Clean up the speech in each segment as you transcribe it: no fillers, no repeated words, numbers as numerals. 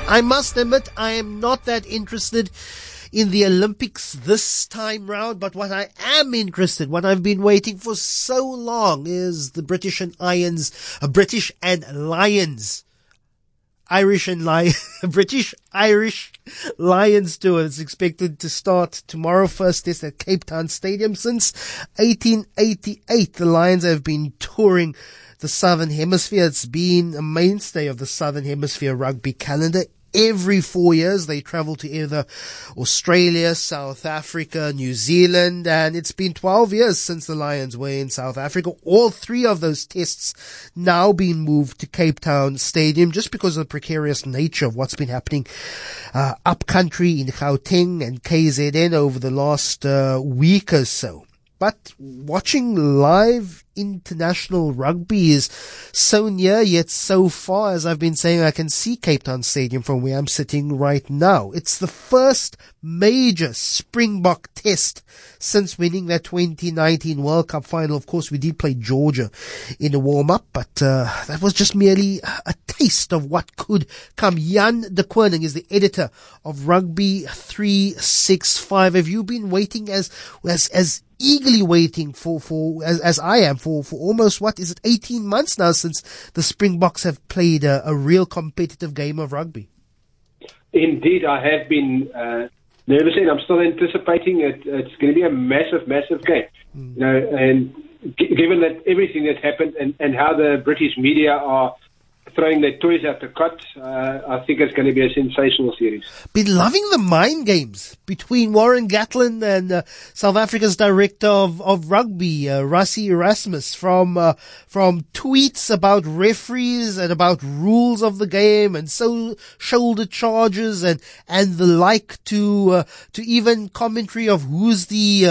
I must admit, I am not that interested in the Olympics this time round, but what I am interested, what I've been waiting for so long, is the British and Lions British Irish Lions tour. It's expected to start tomorrow. First test at Cape Town Stadium. Since 1888, the Lions have been touring the Southern Hemisphere. It's been a mainstay of the Southern Hemisphere rugby calendar. Every 4 years, they travel to either Australia, South Africa, New Zealand, and it's been 12 years since the Lions were in South Africa. All three of those tests now being moved to Cape Town Stadium just because of the precarious nature of what's been happening up country in Gauteng and KZN over the last week or so. But watching live international rugby is so near yet so far. As I've been saying, I can see Cape Town Stadium from where I'm sitting right now. It's the first major Springbok test since winning that 2019 World Cup final. Of course, we did play Georgia in the warm-up, but that was just merely a taste of what could come. Jan de Koning is the editor of Rugby 365. Have you been waiting as eagerly waiting as I am for almost, 18 months now since the Springboks have played a real competitive game of rugby? Indeed, I have been nervous, and I'm still anticipating it. It's going to be a massive, massive game. You know, and given that everything that's happened and how the British media are throwing their toys at the cot, I think it's going to be a sensational series. Been loving the mind games between Warren Gatland and South Africa's director of rugby, Rassie Erasmus, from tweets about referees and about rules of the game and so shoulder charges and the like to even commentary of who's the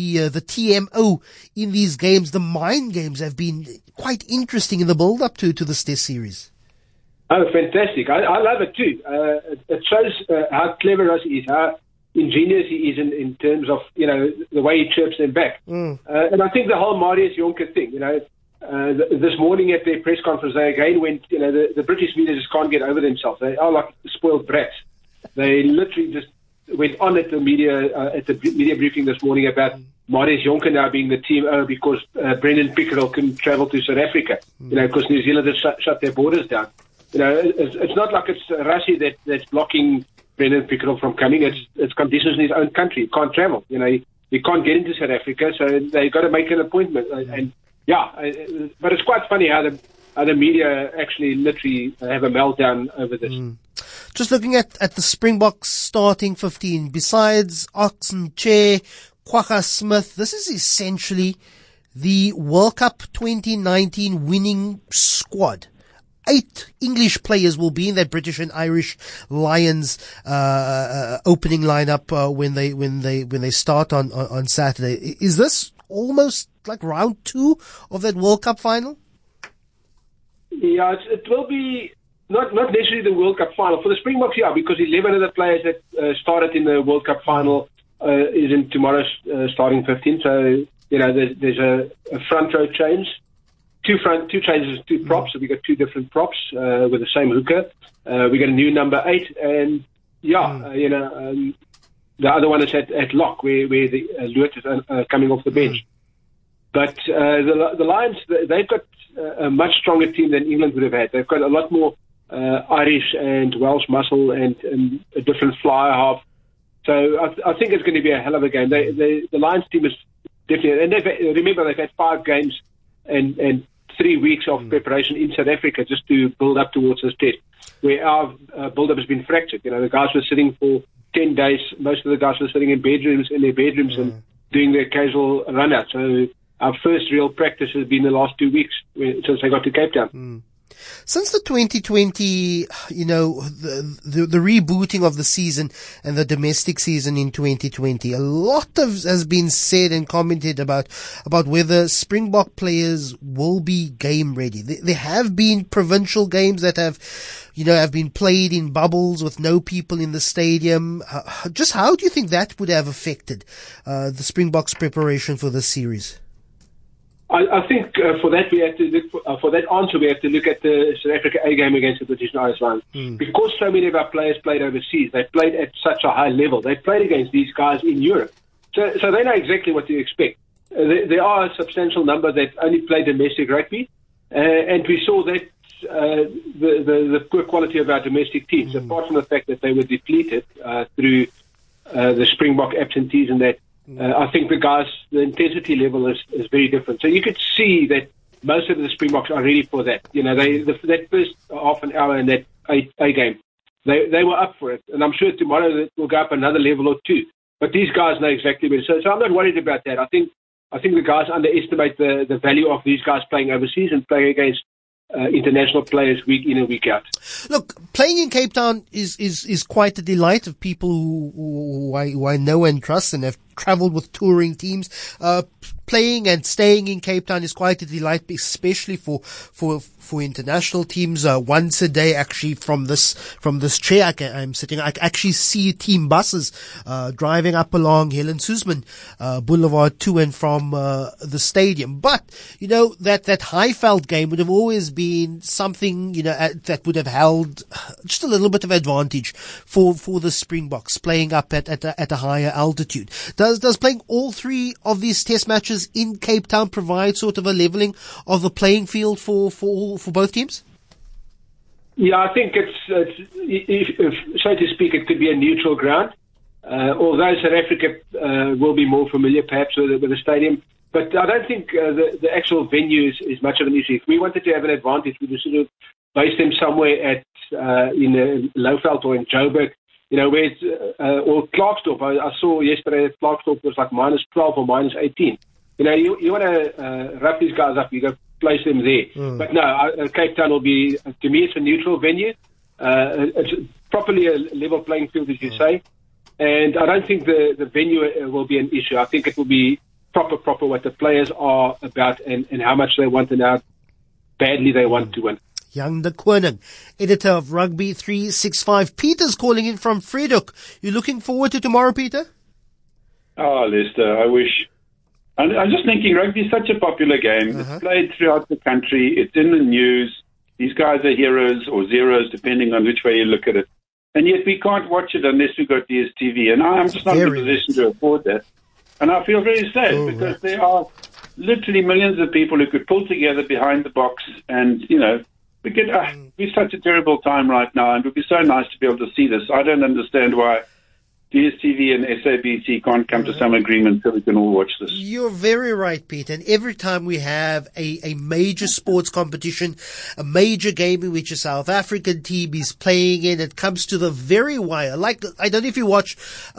TMO in these games. The mind games have been quite interesting in the build up to this test series. Oh, fantastic. I love it too. It shows how clever Rassie is, how ingenious he is in terms of, you know, the way he chirps them back. And I think the whole Marius Jonker thing, you know, this morning at their press conference, they again went, you know, the British media just can't get over themselves. They are like spoiled brats. They literally just went on at the media briefing this morning about Marius Jonker now being the team because Brendan Pickerel couldn't travel to South Africa, you know, because New Zealand has shut their borders down. You know, it's not like it's Rassie that's blocking Brendan Pickerel from coming. It's conditions in his own country. He can't travel. You know, he can't get into South Africa, so they got to make an appointment. And yeah, but it's quite funny how the media actually literally have a meltdown over this. Just looking at the Springboks starting 15, besides Oxen Che, Kwagga Smith, this is essentially the World Cup 2019 winning squad. 8 English players will be in that British and Irish Lions opening lineup when they start on Saturday. Is this almost like round 2 of that World Cup final? Yeah, it will be not necessarily the World Cup final for the Springboks. Yeah, because 11 of the players that started in the World Cup final is in tomorrow's starting 15. So you know, there's a front row change. Two changes, 2 props. So we got 2 different props with the same hooker. We got a new number 8, and you know, the other one is at lock where the Luit is coming off the bench. But the Lions, they've got a much stronger team than England would have had. They've got a lot more Irish and Welsh muscle and a different flyer half. So I think it's going to be a hell of a game. The Lions team is definitely, and they've had 5 games and 3 weeks of preparation in South Africa just to build up towards this test, where our build-up has been fractured. You know, the guys were sitting for 10 days. Most of the guys were sitting in their bedrooms and doing their casual run-out. So our first real practice has been the last 2 weeks since I got to Cape Town. Since the 2020, you know, the rebooting of the season and the domestic season in 2020, a lot has been said and commented about whether Springbok players will be game ready. There have been provincial games that have been played in bubbles with no people in the stadium. Just how do you think that would have affected the Springboks' preparation for this series? I think for that we have to look for that answer. We have to look at the South Africa A game against the British and Irish Lions because so many of our players played overseas. They played at such a high level. They played against these guys in Europe, so they know exactly what to expect. There are a substantial number that only play domestic rugby, and we saw that the poor quality of our domestic teams, apart from the fact that they were depleted through the Springbok absentees and that. I think the intensity level is very different. So you could see that most of the Springboks are ready for that. You know, that first half an hour in that A game, they were up for it. And I'm sure tomorrow it will go up another level or two. But these guys know exactly better. So I'm not worried about that. I think the guys underestimate the value of these guys playing overseas and playing against international players week in and week out. Look, playing in Cape Town is quite a delight of people who I know and trust and have travelled with touring teams. Playing and staying in Cape Town is quite a delight, especially for international teams. Once a day, actually, from this chair I'm sitting, I actually see team buses driving up along Helen Suzman Boulevard to and from the stadium. But you know that Highveld game would have always been something that would have held just a little bit of advantage for the Springboks playing up at a higher altitude. Does playing all three of these test matches in Cape Town provide sort of a leveling of the playing field for both teams? Yeah, I think if so to speak, it could be a neutral ground. Although South Africa will be more familiar perhaps with the stadium, but I don't think the actual venue is much of an issue. If we wanted to have an advantage, we would sort of base them somewhere in Lowveld or in Joburg. Where it's, or Klerksdorp. I saw yesterday that Klerksdorp was like -12 or -18. You want to wrap these guys up, you go place them there. But no, Cape Town will be, to me, it's a neutral venue. It's properly a level playing field, as you say. And I don't think the venue will be an issue. I think it will be proper what the players are about and how much they want and how badly they want to win. Jan de Koning, editor of Rugby 365. Peter's calling in from Vredok. You looking forward to tomorrow, Peter? Oh, Lester, I wish. I'm just thinking rugby is such a popular game. It's played throughout the country. It's in the news. These guys are heroes or zeros, depending on which way you look at it. And yet we can't watch it unless we've got DSTV. And I'm just not in a position to afford that. And I feel very sad because there are literally millions of people who could pull together behind the box and, we could be such a terrible time right now, and it would be so nice to be able to see this. I don't understand why DSTV and SABC can't come to some agreement so we can all watch this. You're very right, Peter. And every time we have a major sports competition, a major game in which a South African team is playing in, it comes to the very wire. Like, I don't know if you watch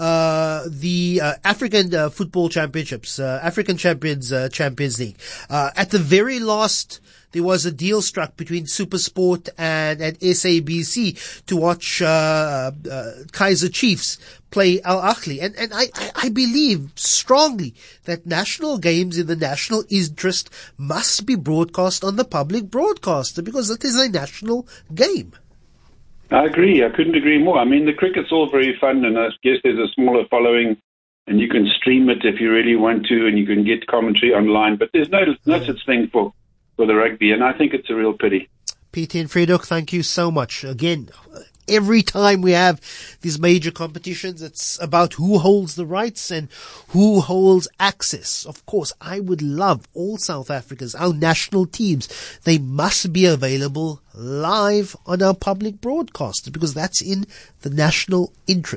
the African football championships, African Champions League. At the very last, there was a deal struck between SuperSport and SABC to watch Kaizer Chiefs play Al Ahly. And I believe strongly that national games in the national interest must be broadcast on the public broadcaster because it is a national game. I agree. I couldn't agree more. I mean, the cricket's all very fun, and I guess there's a smaller following, and you can stream it if you really want to, and you can get commentary online, but there's no such thing for the rugby, and I think it's a real pity. Peter and Vredok, thank you so much. Again, every time we have these major competitions, it's about who holds the rights and who holds access. Of course, I would love all South Africans, our national teams, they must be available live on our public broadcaster because that's in the national interest.